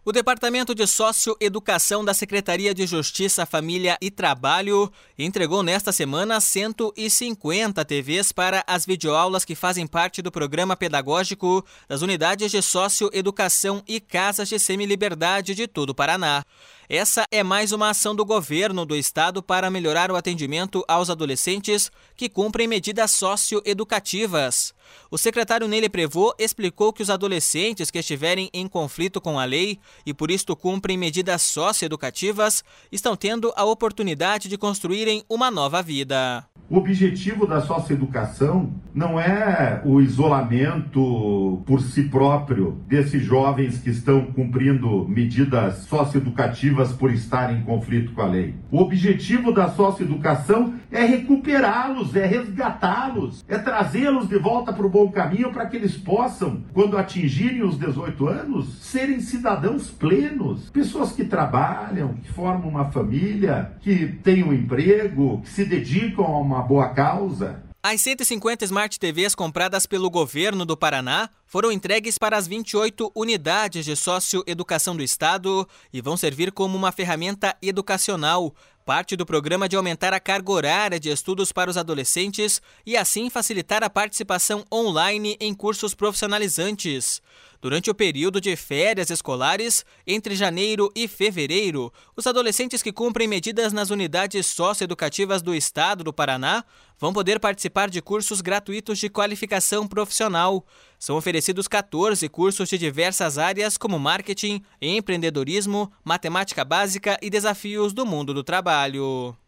O Departamento de Socioeducação da Secretaria de Justiça, Família e Trabalho entregou nesta semana 150 TVs para as videoaulas que fazem parte do programa pedagógico das unidades de socioeducação e casas de semiliberdade de todo o Paraná. Essa é mais uma ação do governo do estado para melhorar o atendimento aos adolescentes que cumprem medidas socioeducativas. O secretário Nele Prevô explicou que os adolescentes que estiverem em conflito com a lei e por isto cumprem medidas socioeducativas estão tendo a oportunidade de construírem uma nova vida. O objetivo da socioeducação não é o isolamento por si próprio desses jovens que estão cumprindo medidas socioeducativas por estarem em conflito com a lei. O objetivo da socioeducação é recuperá-los, é resgatá-los, é trazê-los de volta para o bom caminho para que eles possam, quando atingirem os 18 anos, serem cidadãos plenos, pessoas que trabalham, que formam uma família, que têm um emprego, que se dedicam a uma boa causa. As 150 Smart TVs compradas pelo governo do Paraná foram entregues para as 28 unidades de socioeducação do estado e vão servir como uma ferramenta educacional, parte do programa de aumentar a carga horária de estudos para os adolescentes e assim facilitar a participação online em cursos profissionalizantes. Durante o período de férias escolares, entre janeiro e fevereiro, os adolescentes que cumprem medidas nas unidades socioeducativas do estado do Paraná vão poder participar de cursos gratuitos de qualificação profissional. São oferecidos 14 cursos de diversas áreas como marketing, empreendedorismo, matemática básica e desafios do mundo do trabalho.